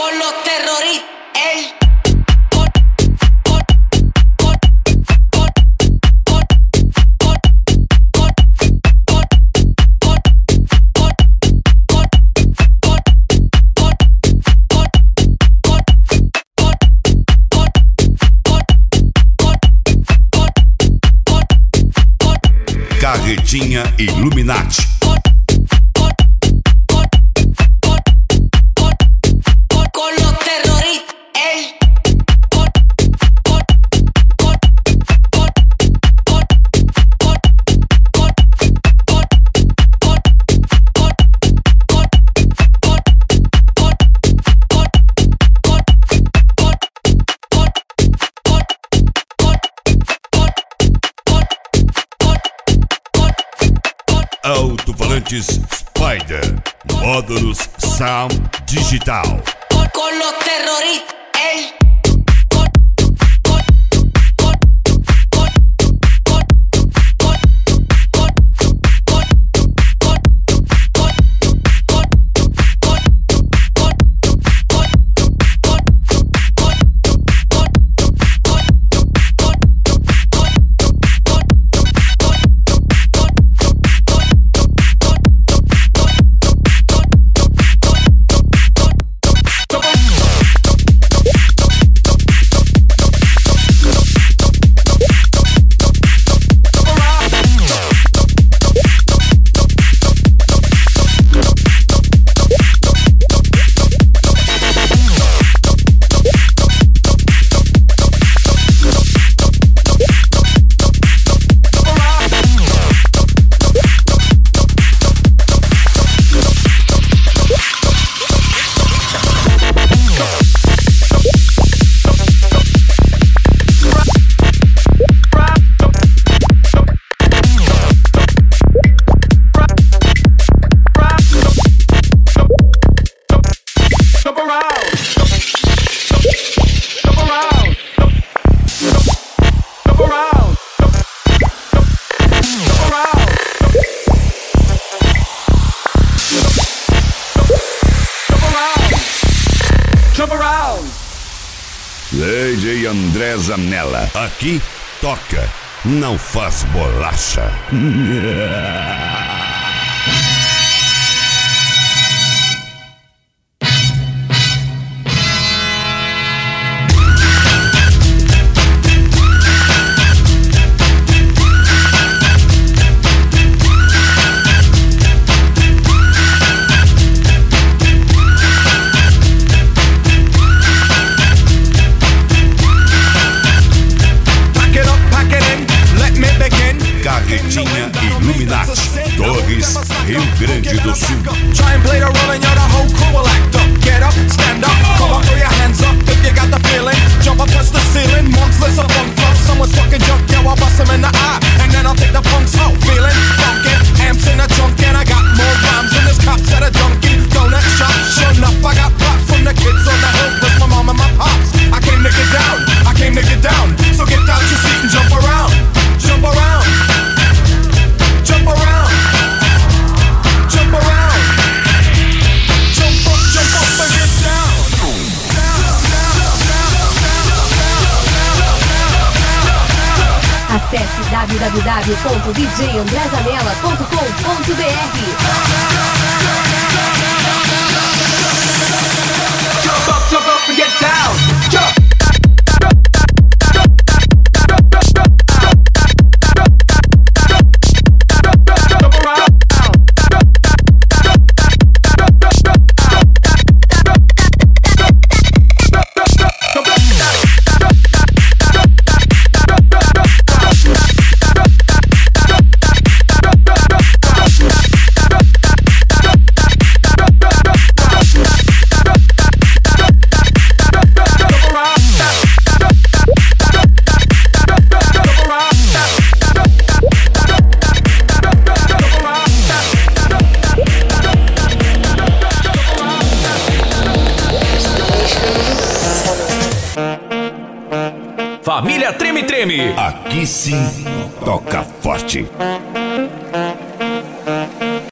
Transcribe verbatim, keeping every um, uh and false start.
con los terroristas. El Carretinha Illuminati. con los terroristas. El Alto-falantes Spider. Módulos Sound Digital. con los terroristas. El D J André Zanella. Aqui toca, não faz bolacha. Carretinha Illuminati. Torres, Rio Grande do Sul. Try and play the role and you're the whole crew will act up. Get up, stand up, come on, throw your hands up if you got the feeling. Jump up, touch the ceiling, monks, let's a funk flow. Someone's fucking junk, yeah, I'll bust him in the eye, and then I'll take the punks out. Feeling funky, amps in the trunk, and I got more rhymes than this cops at a junkie. Donut shop, sure enough, I got props from the kids on the hill, plus my mom and my pops. I came to get down, I came to get down. So get out your seat and jump around, jump around, jump around, jump around, jump up, jump up and get down. Acesse w w w ponto d j andré zanella ponto com ponto b r. Jump up, jump up and get down. Jump. Família Treme Treme. Aqui sim toca forte.